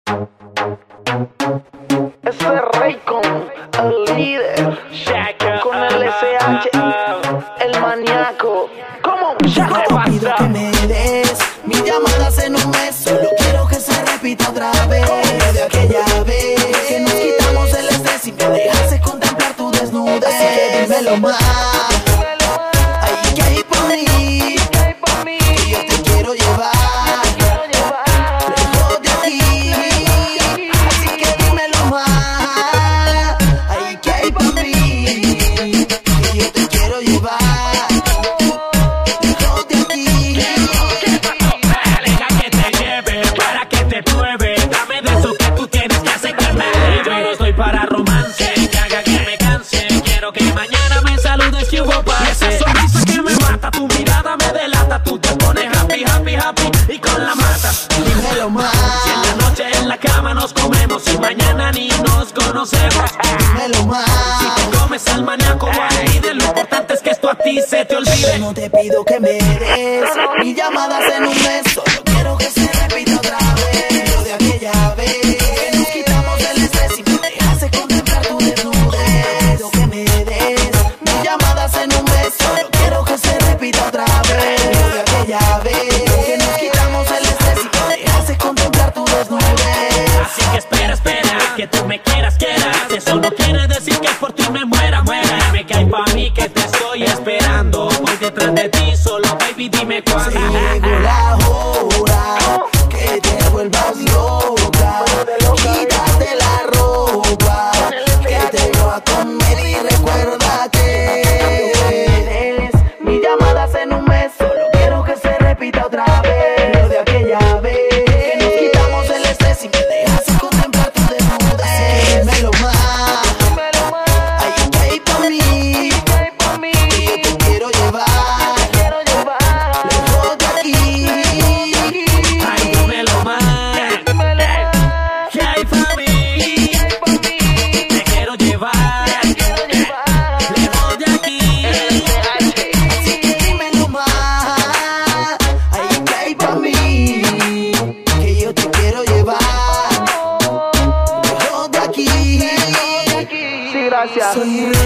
Ese rey con el líder, con el SH, el maníaco. ¿Cómo? Yo te pido que me des mis llamadas en un mes. Solo quiero que se repita otra vez. De aquella vez que nos quitamos el estrés y me dejaste contemplar tu desnudez. Así que dímelo más. Ahí que hay por mí, que yo te quiero llevar lejos de aquí. Así que dímelo más. Ahí que hay por mí, que yo te quiero llevar. Para romance, que haga que me canse. Quiero que mañana me saludes que hubo paz. Esa sonrisa que me mata, tu mirada me delata. Tú te pones happy, happy, happy y con la matas. Dímelo más. Si en la noche en la cama nos comemos y mañana ni nos conocemos. Dímelo más. Si te comes al maníaco ahí, de lo importante es que esto a ti se te olvide. Yo no te pido que me des mis llamadas en un mes. Solo quiero que se repita otra vez. Lo de aquella vez que nos quitamos el estrés y me dejaste contemplar tu desnudez. Pido que me des mis llamadas en un mes. Solo quiero que se repita otra vez. Lo de aquella vez que nos quitamos el estrés y me dejaste contemplar tu desnudez. Así que espera, espera, que tú me quieras. Eso no quiere decir que por ti me muera. Dime que hay pa' mí, que te estoy esperando. Voy detrás de ti, solo baby, dime cuándo. Si llegó la hora que te vuelvas loca, quítate la ropa, que te voy a comer y recuerda que eres mis llamadas en un mes. Solo quiero que se repita otra vez. Lo de aquella vez que nos quitamos el estrés y me dejaste contemplar tu desnudez. Así que dímelo más. Ahí que hay por mí, que yo te quiero llevar lejos de aquí. Ay, dímelo más. Que hay pa' mí. Te quiero llevar lejos de aquí. Así que dímelo más. Ahí que hay pa' mí, que yo te quiero llevar lejos de aquí. Sí, gracias. Soy